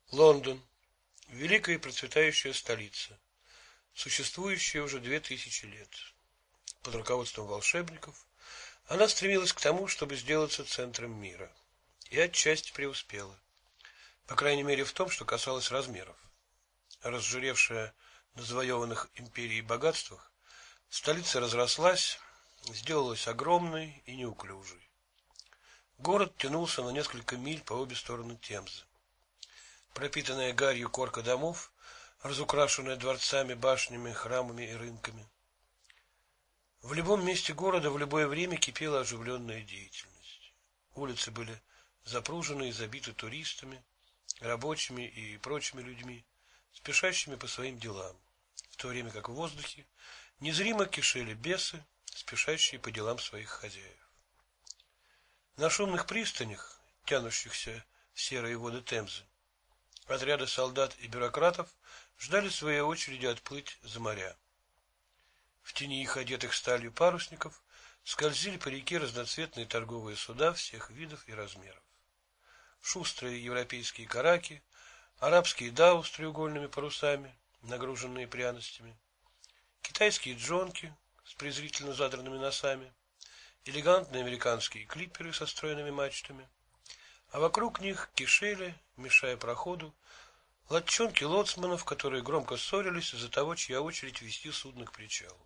Лондон. Великая и процветающая столица, существующая уже 2000 лет. Под руководством волшебников она стремилась к тому, чтобы сделаться центром мира. И отчасти преуспела. По крайней мере в том, что касалось размеров. Разжиревшая на завоеванных империей богатствах, столица разрослась, сделалась огромной и неуклюжей. Город тянулся на несколько миль по обе стороны Темзы. Пропитанная гарью корка домов, разукрашенная дворцами, башнями, храмами и рынками. В любом месте города в любое время кипела оживленная деятельность. Улицы были запружены и забиты туристами, рабочими и прочими людьми, спешащими по своим делам, в то время как в воздухе незримо кишели бесы, спешащие по делам своих хозяев. На шумных пристанях, тянущихся в серые воды Темзы, отряды солдат и бюрократов ждали своей очереди отплыть за моря. В тени их одетых сталью парусников скользили по реке разноцветные торговые суда всех видов и размеров. Шустрые европейские караки, арабские дау с треугольными парусами, нагруженные пряностями, китайские джонки с презрительно задранными носами, элегантные американские клипперы со стройными мачтами, а вокруг них кишели, мешая проходу, лодчонки лоцманов, которые громко ссорились из-за того, чья очередь вести судно к причалу.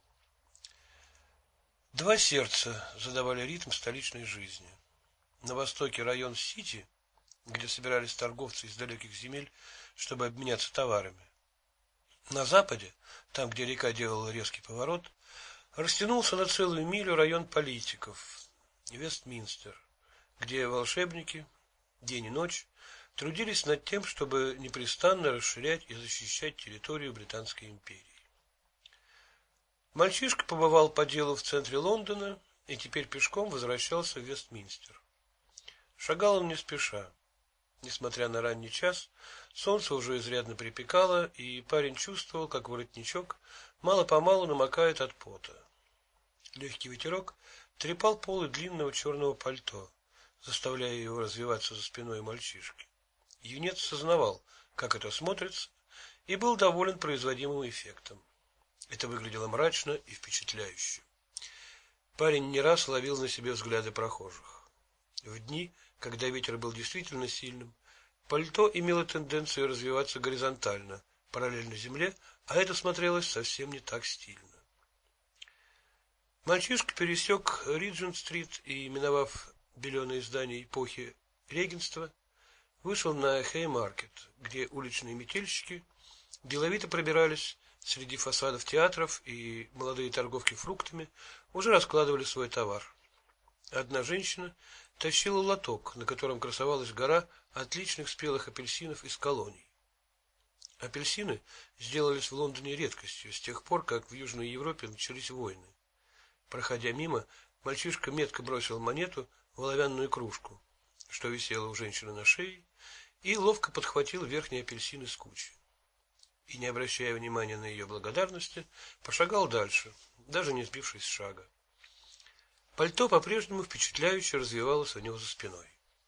Два сердца задавали ритм столичной жизни. На востоке район Сити, где собирались торговцы из далеких земель, чтобы обменяться товарами. На западе, там, где река делала резкий поворот, растянулся на целую милю район политиков, Вестминстер, где волшебники день и ночь трудились над тем, чтобы непрестанно расширять и защищать территорию Британской империи. Мальчишка побывал по делу в центре Лондона и теперь пешком возвращался в Вестминстер. Шагал он не спеша. Несмотря на ранний час, солнце уже изрядно припекало, и парень чувствовал, как воротничок мало-помалу намокает от пота. Легкий ветерок трепал полы длинного черного пальто, заставляя его развиваться за спиной мальчишки. Юнец сознавал, как это смотрится, и был доволен производимым эффектом. Это выглядело мрачно и впечатляюще. Парень не раз ловил на себе взгляды прохожих. В дни, когда ветер был действительно сильным, пальто имело тенденцию развиваться горизонтально, параллельно земле, а это смотрелось совсем не так стильно. Мальчишка пересек Риджент-стрит и, миновав беленые здания эпохи регенства, вышел на Хеймаркет, где уличные метельщики деловито пробирались среди фасадов театров, и молодые торговки фруктами уже раскладывали свой товар. Одна женщина тащила лоток, на котором красовалась гора отличных спелых апельсинов из колоний. Апельсины сделались в Лондоне редкостью с тех пор, как в Южной Европе начались войны. Проходя мимо, мальчишка метко бросил монету в оловянную кружку, что висела у женщины на шее, и ловко подхватил верхний апельсин из кучи. И, не обращая внимания на ее благодарности, пошагал дальше, даже не сбившись с шага. Пальто по-прежнему впечатляюще развивалось у него за спиной.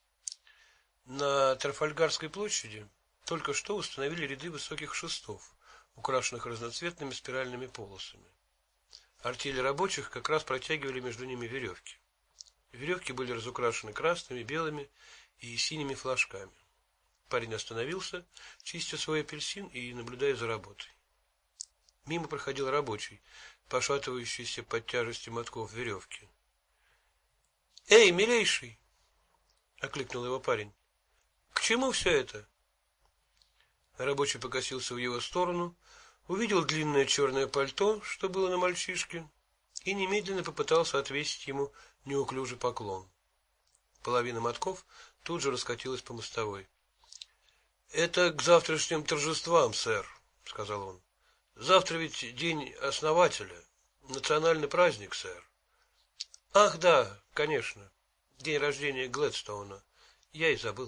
На Трафальгарской площади только что установили ряды высоких шестов, украшенных разноцветными спиральными полосами. Артели рабочих как раз протягивали между ними веревки. Веревки были разукрашены красными, белыми и синими флажками. Парень остановился, чистя свой апельсин и наблюдая за работой. Мимо проходил рабочий, пошатывающийся под тяжестью мотков веревки. «Эй, милейший!» — окликнул его парень. «К чему все это?» Рабочий покосился в его сторону, увидел длинное черное пальто, что было на мальчишке, и немедленно попытался отвесить ему неуклюжий поклон. Половина мотков тут же раскатилась по мостовой. «Это к завтрашним торжествам, сэр», — сказал он. «Завтра ведь день основателя, национальный праздник, сэр». «Ах, да, конечно, день рождения Глэдстоуна. Я и забыл».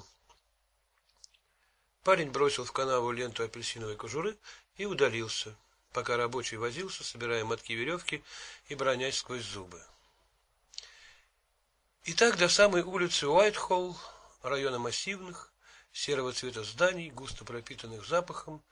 Парень бросил в канаву ленту апельсиновой кожуры и удалился, пока рабочий возился, собирая мотки веревки и бронясь сквозь зубы. И так до самой улицы Уайтхолл, района массивных, серого цвета зданий, густо пропитанных запахом